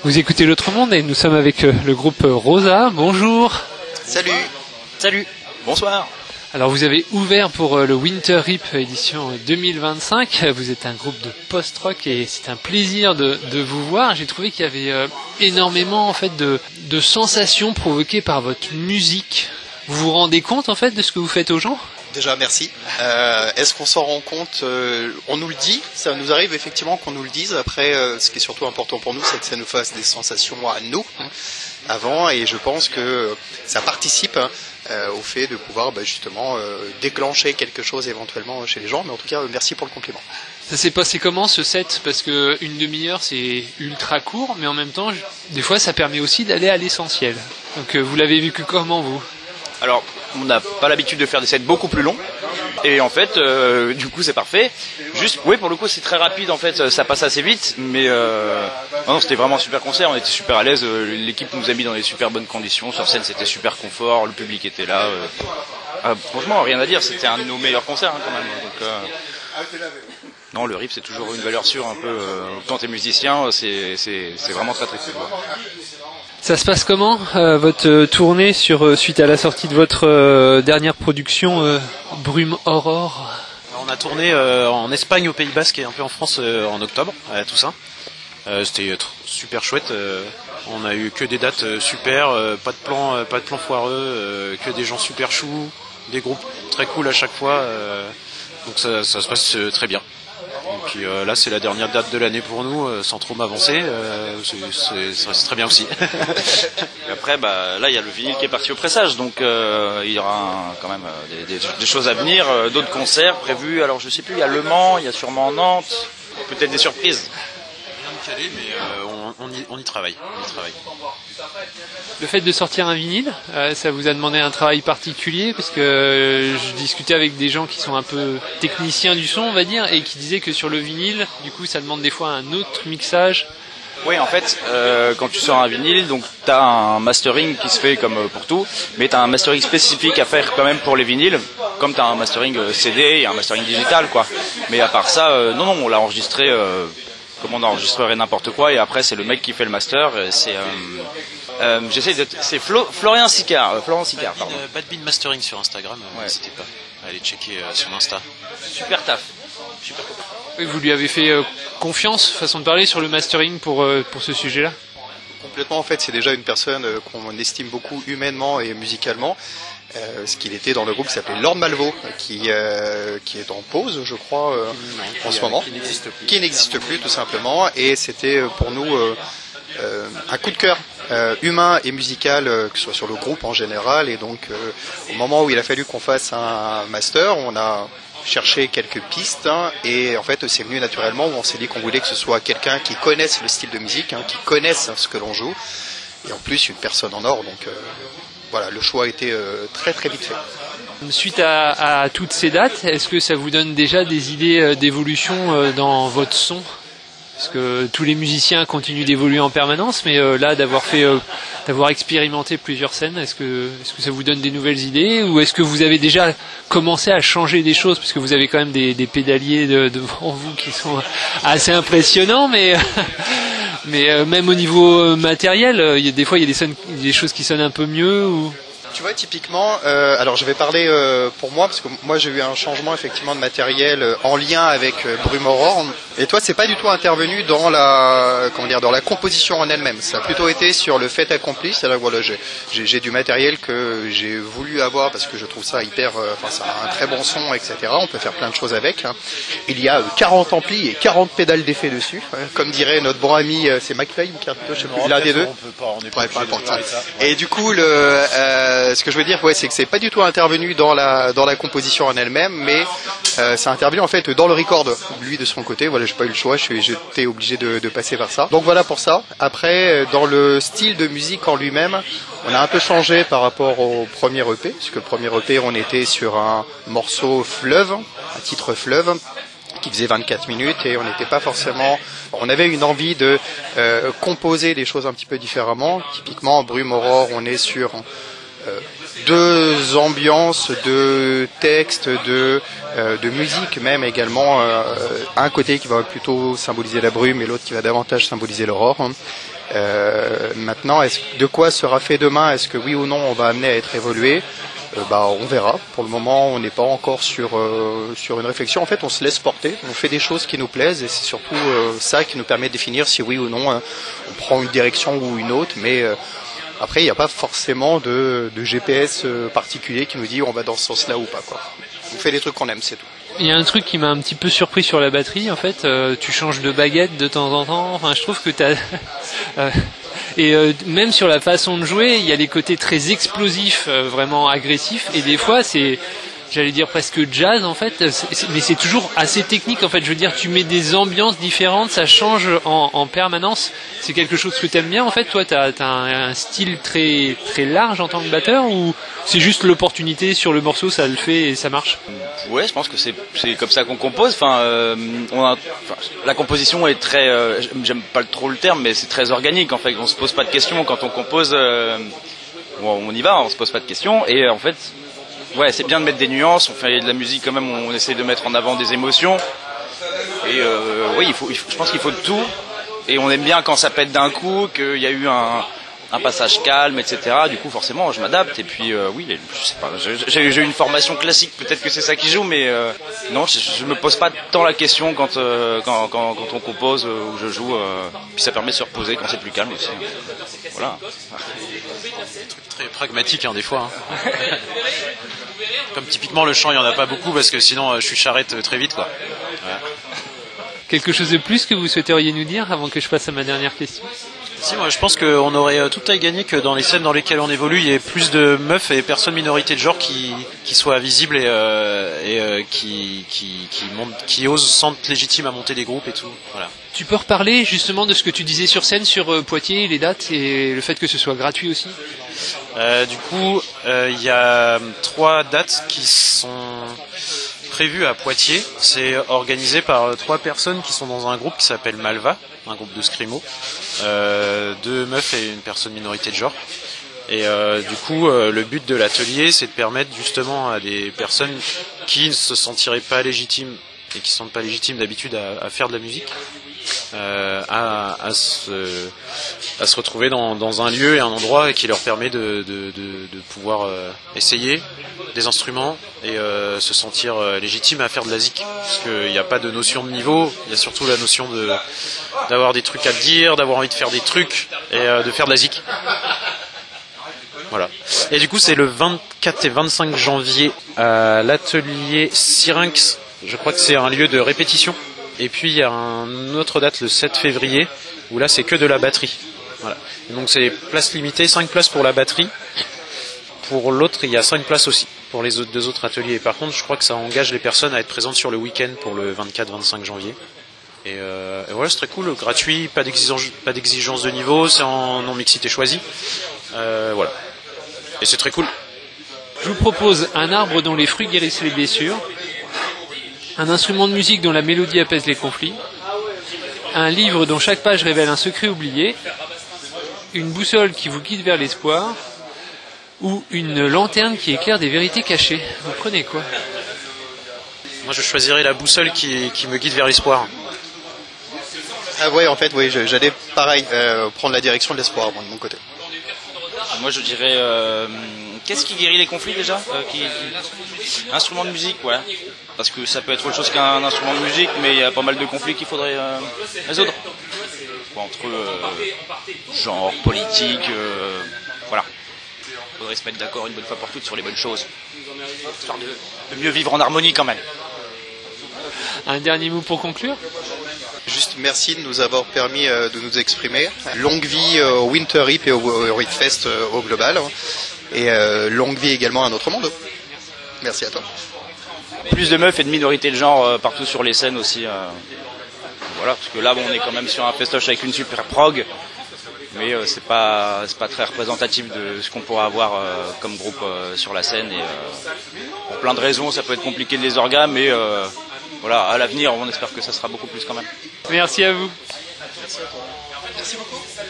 Vous écoutez l'autre monde et nous sommes avec le groupe Rosa. Bonjour. Salut. Salut. Bonsoir. Alors vous avez ouvert pour le Winter Rip édition 2025. Vous êtes un groupe de post-rock et c'est un plaisir de vous voir. J'ai trouvé qu'il y avait énormément en fait de sensations provoquées par votre musique. Vous vous rendez compte en fait de ce que vous faites aux gens ? Déjà, merci. Est-ce qu'on s'en rend compte ? On nous le dit, ça nous arrive effectivement qu'on nous le dise. Après, ce qui est surtout important pour nous, c'est que ça nous fasse des sensations à nous avant, et je pense que ça participe au fait de pouvoir justement déclencher quelque chose éventuellement chez les gens. Mais en tout cas, merci pour le compliment. Ça s'est passé comment ce set ? Parce que une demi-heure c'est ultra court, mais en même temps, des fois ça permet aussi d'aller à l'essentiel. Donc vous l'avez vécu comment vous ? Alors, on n'a pas l'habitude de faire des sets beaucoup plus longs. Et en fait, du coup, c'est parfait. Juste, oui, pour le coup, c'est très rapide. En fait, ça passe assez vite. Mais non, c'était vraiment un super concert. On était super à l'aise. L'équipe nous a mis dans des super bonnes conditions. Sur scène, c'était super confort. Le public était là. Franchement, rien à dire. C'était un de nos meilleurs concerts quand même. Donc, non, le RIP, c'est toujours une valeur sûre un peu. Quand t'es musicien, c'est vraiment très très cool. Ça se passe comment votre tournée suite à la sortie de votre dernière production Brume Aurore ? On a tourné en Espagne, au Pays Basque et un peu en France en octobre, à Toussaint. C'était super chouette. On a eu que des dates super, pas de plan foireux, que des gens super choux, des groupes très cool à chaque fois. Donc ça se passe très bien. Et puis là, c'est la dernière date de l'année pour nous, sans trop m'avancer. C'est très bien aussi. Et après, là, il y a le vinyle qui est parti au pressage, donc il y aura quand même des choses à venir, d'autres concerts prévus. Alors, je sais plus, il y a Le Mans, il y a sûrement Nantes, peut-être des surprises. Rien de calé, mais on y travaille. Le fait de sortir un vinyle, ça vous a demandé un travail particulier, parce que je discutais avec des gens qui sont un peu techniciens du son, on va dire, et qui disaient que sur le vinyle, du coup, ça demande des fois un autre mixage. Oui, en fait, quand tu sors un vinyle, donc t'as un mastering qui se fait comme pour tout, mais t'as un mastering spécifique à faire quand même pour les vinyles, comme t'as un mastering CD et un mastering digital, quoi. Mais à part ça, non, on l'a enregistré comme on enregistrerait n'importe quoi, et après c'est le mec qui fait le master. C'est Florian Sicard, pardon. Bad Bean Mastering sur Instagram, n'hésitez pas à aller checker son Insta. Super taf. Oui, vous lui avez fait confiance, façon de parler, sur le mastering pour ce sujet-là ? Complètement, en fait, c'est déjà une personne qu'on estime beaucoup humainement et musicalement. Ce qu'il était dans le groupe qui s'appelait Lord Malvo, qui est en pause, je crois, en ce moment, qui n'existe plus tout simplement, et c'était pour nous un coup de cœur humain et musical, que ce soit sur le groupe en général, et donc au moment où il a fallu qu'on fasse un master, on a cherché quelques pistes, et en fait c'est venu naturellement, où on s'est dit qu'on voulait que ce soit quelqu'un qui connaisse le style de musique, qui connaisse ce que l'on joue, et en plus une personne en or, donc voilà, le choix a été très très vite fait. Suite à toutes ces dates, est-ce que ça vous donne déjà des idées d'évolution dans votre son ? Parce que tous les musiciens continuent d'évoluer en permanence, mais là d'avoir expérimenté plusieurs scènes, est-ce que ça vous donne des nouvelles idées, ou est-ce que vous avez déjà commencé à changer des choses, parce que vous avez quand même des pédaliers devant vous qui sont assez impressionnants, mais même au niveau matériel, des fois il y a des choses qui sonnent un peu mieux ou... Tu vois, typiquement, alors je vais parler pour moi, parce que moi j'ai eu un changement effectivement de matériel en lien avec Brume Aurore, et toi c'est pas du tout intervenu dans la composition en elle-même, ça a plutôt été sur le fait accompli. C'est-à-dire voilà, j'ai du matériel que j'ai voulu avoir parce que je trouve ça ça a un très bon son, etc. On peut faire plein de choses avec. Il y a 40 amplis et 40 pédales d'effet dessus, comme dirait notre bon ami, c'est McFly ou Carlito, je sais plus, l'un des deux. Et du coup ce que je veux dire, c'est que c'est pas du tout intervenu dans la composition en elle-même, mais c'est intervenu en fait dans le record. Lui de son côté, voilà, j'ai pas eu le choix, j'étais obligé de passer par ça. Donc voilà pour ça. Après, dans le style de musique en lui-même, on a un peu changé par rapport au premier EP, parce que le premier EP, on était sur un morceau fleuve, un titre fleuve, qui faisait 24 minutes, et on n'était pas forcément... On avait une envie de composer des choses un petit peu différemment. Typiquement, Brume Aurore, on est sur... deux ambiances, de textes, de musique même également, un côté qui va plutôt symboliser la brume et l'autre qui va davantage symboliser l'aurore. Maintenant, de quoi sera fait demain? Est-ce que oui ou non on va amener à être évolué? On verra. Pour le moment, on n'est pas encore sur une réflexion. En fait, on se laisse porter, on fait des choses qui nous plaisent et c'est surtout ça qui nous permet de définir si oui ou non on prend une direction ou une autre. Mais après, il n'y a pas forcément de GPS particulier qui nous dit on va dans ce sens-là ou pas, quoi. On fait des trucs qu'on aime, c'est tout. Il y a un truc qui m'a un petit peu surpris sur la batterie, en fait, tu changes de baguette de temps en temps, enfin je trouve que t'as... même sur la façon de jouer, il y a des côtés très explosifs, vraiment agressifs, et des fois c'est, j'allais dire presque jazz en fait, mais c'est toujours assez technique en fait, je veux dire tu mets des ambiances différentes, ça change en permanence, c'est quelque chose que t'aimes bien en fait, toi t'as un style très, très large en tant que batteur ou c'est juste l'opportunité sur le morceau, ça le fait et ça marche? Ouais, je pense que c'est comme ça qu'on compose. La composition est très, j'aime pas trop le terme, mais c'est très organique. En fait, on se pose pas de questions quand on compose. On y va, on se pose pas de questions. Et en fait, ouais, c'est bien de mettre des nuances. On fait de la musique quand même. On essaie de mettre en avant des émotions. Et oui, je pense qu'il faut de tout. Et on aime bien quand ça pète d'un coup, qu'il y a eu un passage calme, etc. Du coup, forcément, je m'adapte. Et puis, oui, je sais pas. J'ai eu une formation classique. Peut-être que c'est ça qui joue, mais non, je me pose pas tant la question quand on compose ou je joue. Puis ça permet de se reposer quand c'est plus calme aussi. Voilà. Des trucs très pragmatiques, hein, des fois. Hein. Comme typiquement le chant, il y en a pas beaucoup parce que sinon, je suis charrette très vite, quoi. Ouais. Quelque chose de plus que vous souhaiteriez nous dire avant que je passe à ma dernière question? Si, moi je pense qu'on aurait tout à gagner que dans les scènes dans lesquelles on évolue, il y ait plus de meufs et personnes minorités de genre qui soient visibles et qui osent, se sentent légitimes à monter des groupes et tout. Voilà. Tu peux reparler justement de ce que tu disais sur scène sur Poitiers, les dates et le fait que ce soit gratuit aussi? Du coup, il y a 3 dates qui sont prévues à Poitiers. C'est organisé par 3 personnes qui sont dans un groupe qui s'appelle Malva, un groupe de scrimo, 2 meufs et une personne minorité de genre. Et du coup, le but de l'atelier, c'est de permettre justement à des personnes qui ne se sentiraient pas légitimes et qui ne se sentent pas légitimes d'habitude à faire de la musique, à se retrouver dans un lieu et un endroit qui leur permet de pouvoir essayer des instruments et se sentir légitime à faire de la zik, parce qu'il n'y a pas de notion de niveau, il y a surtout la notion d'avoir des trucs à dire, d'avoir envie de faire des trucs et de faire de la zik. Voilà. Et du coup, c'est le 24 et 25 janvier à l'atelier Syrinx. Je crois que c'est un lieu de répétition. Et puis il y a une autre date le 7 février où là c'est que de la batterie. Voilà. Et donc c'est places limitées, 5 places pour la batterie. Pour l'autre, il y a 5 places aussi pour les 2 autres ateliers. Et par contre, je crois que ça engage les personnes à être présentes sur le week-end pour le 24-25 janvier. Et voilà, c'est très cool, gratuit, pas d'exigence de niveau, c'est en non-mixité choisie. Voilà. Et c'est très cool. Je vous propose un arbre dont les fruits guérissent les blessures, un instrument de musique dont la mélodie apaise les conflits, un livre dont chaque page révèle un secret oublié, une boussole qui vous guide vers l'espoir, ou une lanterne qui éclaire des vérités cachées. Vous prenez quoi? Moi je choisirais la boussole qui me guide vers l'espoir. Ah ouais, en fait, oui, j'allais pareil, prendre la direction de l'espoir, moi, de mon côté. Moi je dirais qu'est-ce qui guérit les conflits déjà Instrument de musique, ouais. Parce que ça peut être autre chose qu'un instrument de musique, mais il y a pas mal de conflits qu'il faudrait résoudre. Entre genre, politique, voilà. Il faudrait se mettre d'accord une bonne fois pour toutes sur les bonnes choses. Histoire de mieux vivre en harmonie quand même. Un dernier mot pour conclure? Juste merci de nous avoir permis de nous exprimer. Longue vie au Winter Hip et au Readfest au global. Et longue vie également à notre monde. Merci à toi. Plus de meufs et de minorités de genre partout sur les scènes aussi. Voilà, parce que là, bon, on est quand même sur un festoche avec une super prog. Mais c'est pas très représentatif de ce qu'on pourrait avoir comme groupe sur la scène. Et pour plein de raisons, ça peut être compliqué de les orgas, mais voilà, à l'avenir, on espère que ça sera beaucoup plus quand même. Merci à vous. Merci beaucoup.